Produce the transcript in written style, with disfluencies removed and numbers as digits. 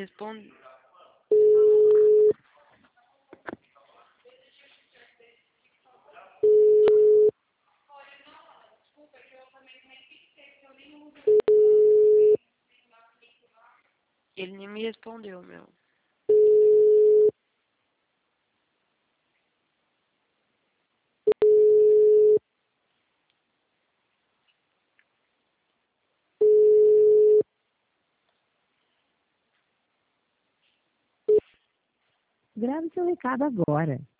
responde. Ele nem me respondeu, meu. Grave seu recado agora.